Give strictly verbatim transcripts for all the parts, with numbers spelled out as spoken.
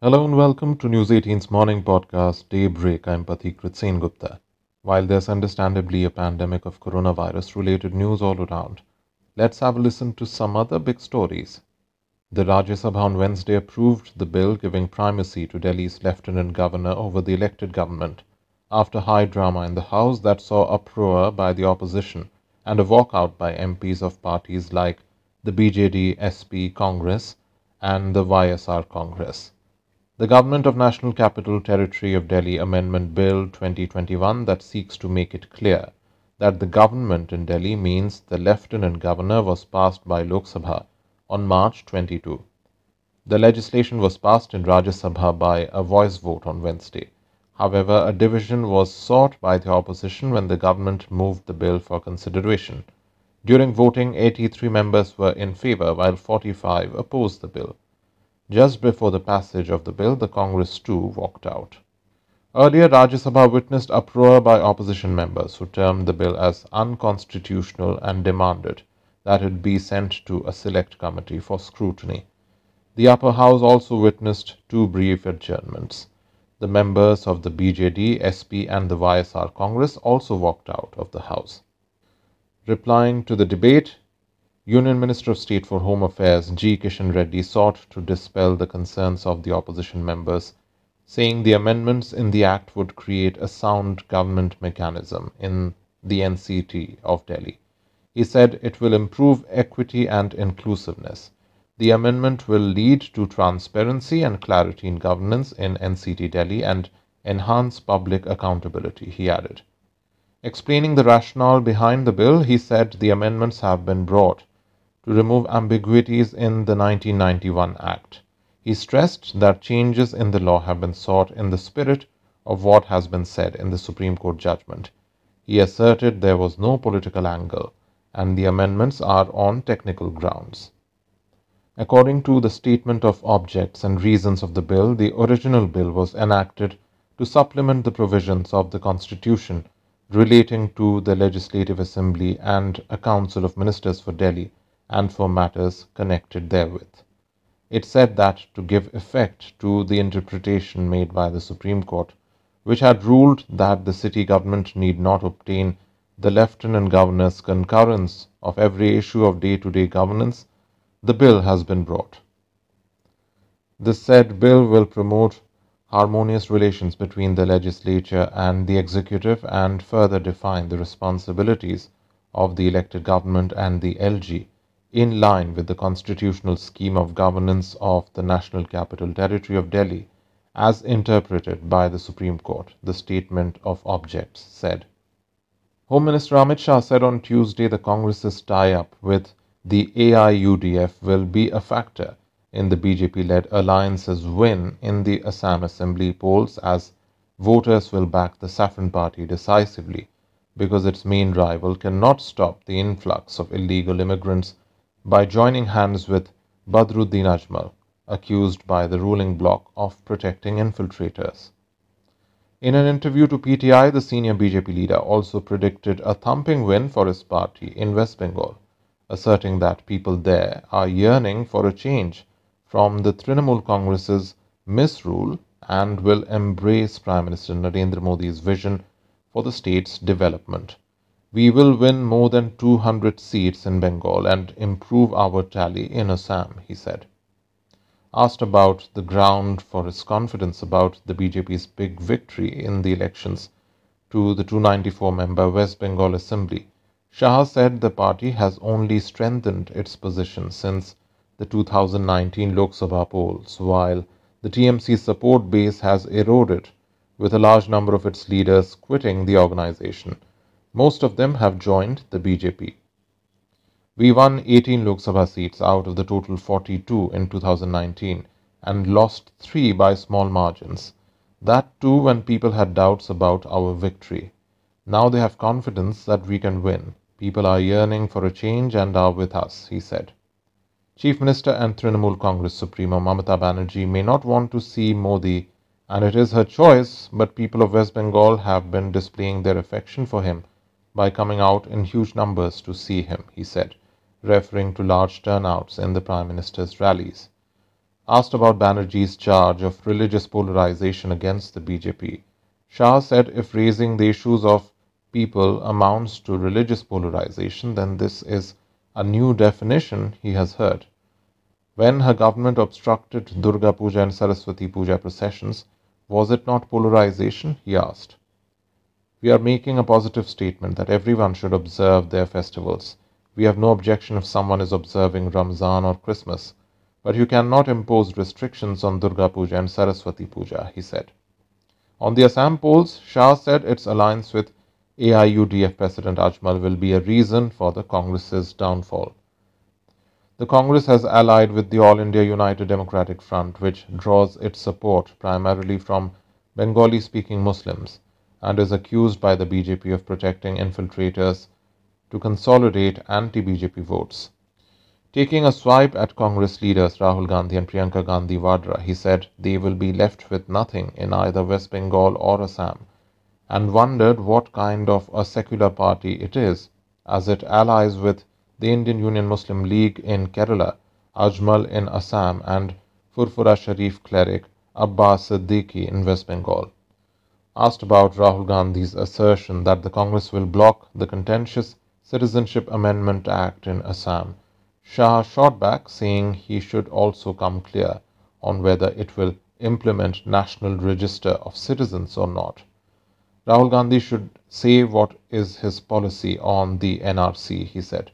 Hello and welcome to News eighteen's morning podcast, Daybreak. I'm Pathikrit Sengupta. While there's understandably a pandemic of coronavirus related news all around, let's have a listen to some other big stories. The Rajya Sabha on Wednesday approved the bill giving primacy to Delhi's Lieutenant Governor over the elected government after high drama in the House that saw uproar by the opposition and a walkout by M Ps of parties like the B J D, S P, Congress, and the Y S R Congress. The Government of National Capital Territory of Delhi Amendment Bill twenty twenty-one that seeks to make it clear that the government in Delhi means the Lieutenant Governor was passed by Lok Sabha on March twenty-second. The legislation was passed in Rajya Sabha by a voice vote on Wednesday. However, a division was sought by the opposition when the government moved the bill for consideration. During voting, eighty-three members were in favour while forty-five opposed the bill. Just before the passage of the bill, the Congress too walked out. Earlier, Rajya Sabha witnessed uproar by opposition members who termed the bill as unconstitutional and demanded that it be sent to a select committee for scrutiny. The upper house also witnessed two brief adjournments. The members of the B J D, S P, and the Y S R Congress also walked out of the house. Replying to the debate, Union Minister of State for Home Affairs G. Kishan Reddy sought to dispel the concerns of the opposition members, saying the amendments in the Act would create a sound government mechanism in the N C T of Delhi. He said it will improve equity and inclusiveness. The amendment will lead to transparency and clarity in governance in N C T Delhi and enhance public accountability, he added. Explaining the rationale behind the bill, he said the amendments have been brought to remove ambiguities in the nineteen ninety-one Act. He stressed that changes in the law have been sought in the spirit of what has been said in the Supreme Court judgment. He asserted there was no political angle and the amendments are on technical grounds. According to the statement of objects and reasons of the bill, the original bill was enacted to supplement the provisions of the Constitution relating to the Legislative Assembly and a Council of Ministers for Delhi and for matters connected therewith. It said that to give effect to the interpretation made by the Supreme Court, which had ruled that the city government need not obtain the Lieutenant Governor's concurrence of every issue of day-to-day governance, the bill has been brought. The said bill will promote harmonious relations between the legislature and the executive and further define the responsibilities of the elected government and the L G in line with the constitutional scheme of governance of the National Capital Territory of Delhi as interpreted by the Supreme Court, the statement of objects said. Home Minister Amit Shah said on Tuesday the Congress's tie-up with the A I U D F will be a factor in the B J P-led alliance's win in the Assam Assembly polls as voters will back the Saffron Party decisively because its main rival cannot stop the influx of illegal immigrants by joining hands with Badruddin Ajmal, accused by the ruling bloc of protecting infiltrators. In an interview to P T I, the senior B J P leader also predicted a thumping win for his party in West Bengal, asserting that people there are yearning for a change from the Trinamool Congress's misrule and will embrace Prime Minister Narendra Modi's vision for the state's development. We will win more than two hundred seats in Bengal and improve our tally in Assam, he said. Asked about the ground for his confidence about the B J P's big victory in the elections to the two hundred ninety-four member West Bengal Assembly, Shah said the party has only strengthened its position since the two thousand nineteen Lok Sabha polls, while the T M C's support base has eroded, with a large number of its leaders quitting the organization. Most of them have joined the B J P. We won eighteen Lok Sabha seats out of the total forty-two in two thousand nineteen and lost three by small margins. That too when people had doubts about our victory. Now they have confidence that we can win. People are yearning for a change and are with us, he said. Chief Minister and Trinamool Congress Supremo Mamata Banerjee may not want to see Modi, and it is her choice, but people of West Bengal have been displaying their affection for him by coming out in huge numbers to see him, he said, referring to large turnouts in the Prime Minister's rallies. Asked about Banerjee's charge of religious polarization against the B J P, Shah said if raising the issues of people amounts to religious polarization, then this is a new definition he has heard. When her government obstructed Durga Puja and Saraswati Puja processions, was it not polarization? He asked. We are making a positive statement that everyone should observe their festivals. We have no objection if someone is observing Ramzan or Christmas, but you cannot impose restrictions on Durga Puja and Saraswati Puja, he said. On the Assam polls, Shah said its alliance with A I U D F President Ajmal will be a reason for the Congress's downfall. The Congress has allied with the All India United Democratic Front, which draws its support primarily from Bengali-speaking Muslims, and is accused by the B J P of protecting infiltrators to consolidate anti-B J P votes. Taking a swipe at Congress leaders Rahul Gandhi and Priyanka Gandhi Vadra, he said they will be left with nothing in either West Bengal or Assam, and wondered what kind of a secular party it is, as it allies with the Indian Union Muslim League in Kerala, Ajmal in Assam, and Furfura Sharif cleric Abbas Siddiqui in West Bengal. Asked about Rahul Gandhi's assertion that the Congress will block the contentious Citizenship Amendment Act in Assam, Shah shot back, saying he should also come clear on whether it will implement National Register of Citizens or not. Rahul Gandhi should say what is his policy on the N R C, he said.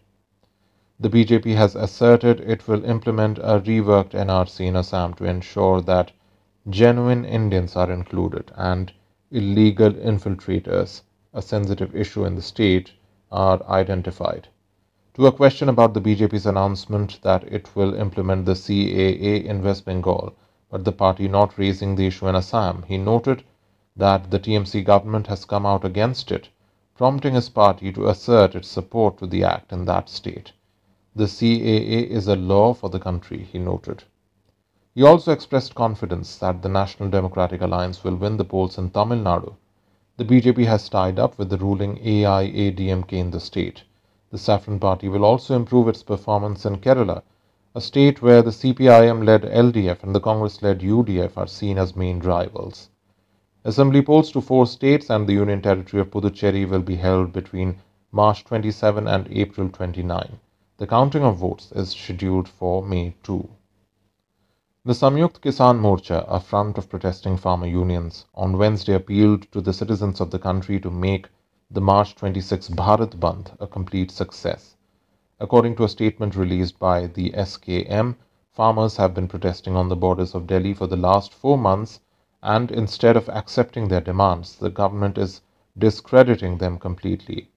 The B J P has asserted it will implement a reworked N R C in Assam to ensure that genuine Indians are included and illegal infiltrators, a sensitive issue in the state, are identified. To a question about the B J P's announcement that it will implement the C A A in West Bengal, but the party not raising the issue in Assam, he noted that the T M C government has come out against it, prompting his party to assert its support to the act in that state. The C A A is a law for the country, he noted. He also expressed confidence that the National Democratic Alliance will win the polls in Tamil Nadu. The B J P has tied up with the ruling A I A D M K in the state. The Saffron Party will also improve its performance in Kerala, a state where the C P I M-led L D F and the Congress-led U D F are seen as main rivals. Assembly polls to four states and the Union Territory of Puducherry will be held between March twenty-seventh and April twenty-ninth. The counting of votes is scheduled for May second. The Samyukt Kisan Morcha, a front of protesting farmer unions, on Wednesday appealed to the citizens of the country to make the March twenty-sixth Bharat Bandh a complete success. According to a statement released by the S K M, farmers have been protesting on the borders of Delhi for the last four months, and instead of accepting their demands, the government is discrediting them completely.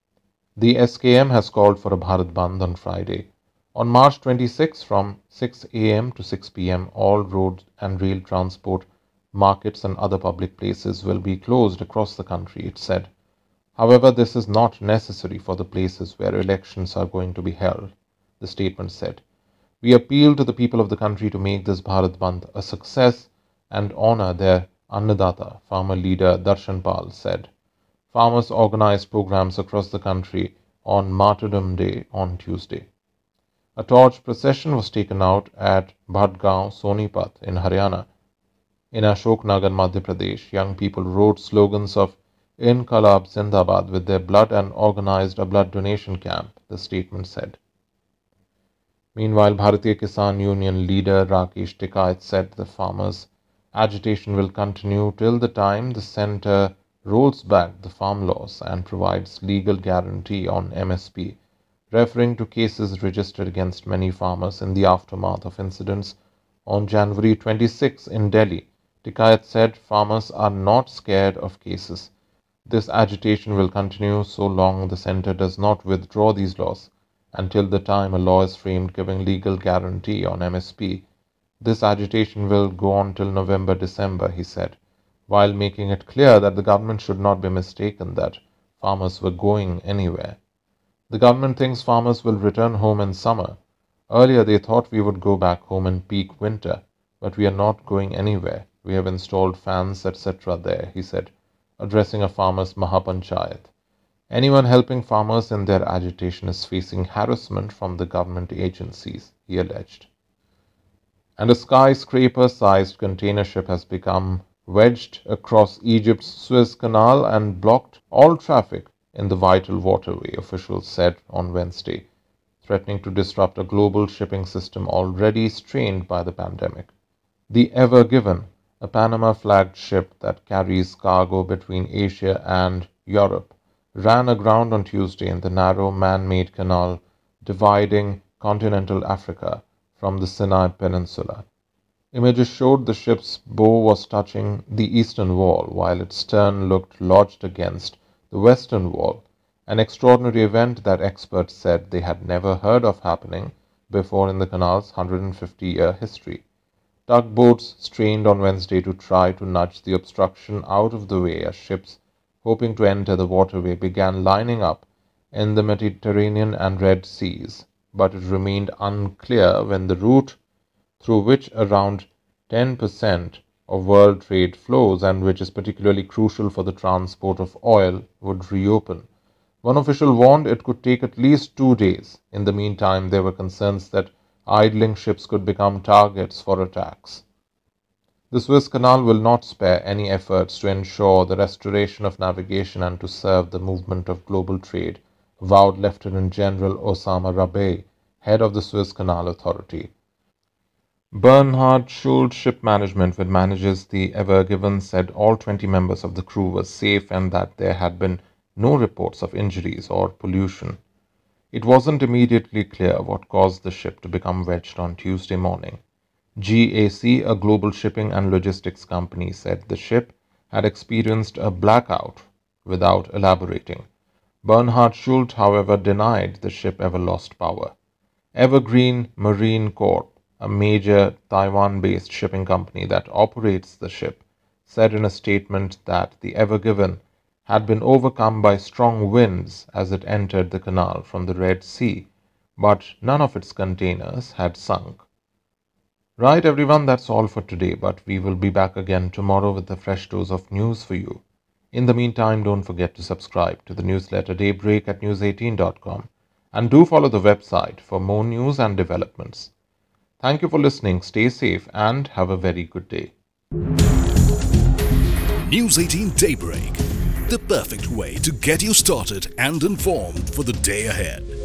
The S K M has called for a Bharat Bandh on Friday. On March twenty-sixth, from six a m to six p m, all road and rail transport, markets and other public places will be closed across the country, it said. However, this is not necessary for the places where elections are going to be held, the statement said. We appeal to the people of the country to make this Bharat Bandh a success and honor their Annadata, farmer leader Darshan Pal said. Farmers organized programs across the country on Martyrdom Day on Tuesday. A torch procession was taken out at Bhatgaon, Sonipat in Haryana. In Ashok Nagar, Madhya Pradesh, young people wrote slogans of Inqalab Zindabad with their blood and organized a blood donation camp, the statement said. Meanwhile, Bharatiya Kisan Union leader Rakesh Tikait said the farmers' agitation will continue till the time the centre rolls back the farm laws and provides legal guarantee on M S P, referring to cases registered against many farmers in the aftermath of incidents on January twenty-sixth in Delhi. Tikait said farmers are not scared of cases. This agitation will continue so long the centre does not withdraw these laws, until the time a law is framed giving legal guarantee on M S P. This agitation will go on till November-December, he said, while making it clear that the government should not be mistaken that farmers were going anywhere. The government thinks farmers will return home in summer. Earlier they thought we would go back home in peak winter, but we are not going anywhere. We have installed fans, et cetera there, he said, addressing a farmers' Mahapanchayat. Anyone helping farmers in their agitation is facing harassment from the government agencies, he alleged. and a skyscraper-sized container ship has become wedged across Egypt's Suez Canal and blocked all traffic in the vital waterway, officials said on Wednesday, threatening to disrupt a global shipping system already strained by the pandemic. The Ever Given, a Panama-flagged ship that carries cargo between Asia and Europe, ran aground on Tuesday in the narrow man-made canal dividing continental Africa from the Sinai Peninsula. Images showed the ship's bow was touching the eastern wall, while its stern looked lodged against the western wall, an extraordinary event that experts said they had never heard of happening before in the canal's one hundred fifty-year history. Tugboats strained on Wednesday to try to nudge the obstruction out of the way as ships hoping to enter the waterway began lining up in the Mediterranean and Red Seas, but it remained unclear when the route through which around ten percent of world trade flows and which is particularly crucial for the transport of oil would reopen. One official warned it could take at least two days. In the meantime, there were concerns that idling ships could become targets for attacks. The Suez Canal will not spare any efforts to ensure the restoration of navigation and to serve the movement of global trade, vowed Lieutenant General Osama Rabeh, head of the Suez Canal Authority. Bernhard Schult Ship Management, which manages the Ever Given, said all twenty members of the crew were safe and that there had been no reports of injuries or pollution. It wasn't immediately clear what caused the ship to become wedged on Tuesday morning. G A C, a global shipping and logistics company, said the ship had experienced a blackout without elaborating. Bernhard Schult, however, denied the ship ever lost power. Evergreen Marine Corp, a major Taiwan-based shipping company that operates the ship, said in a statement that the Ever Given had been overcome by strong winds as it entered the canal from the Red Sea, but none of its containers had sunk. Right, everyone, that's all for today, but we will be back again tomorrow with a fresh dose of news for you. In the meantime, don't forget to subscribe to the newsletter Daybreak at news eighteen dot com and do follow the website for more news and developments. Thank you for listening, stay safe and have a very good day. News eighteen Daybreak, the perfect way to get you started and informed for the day ahead.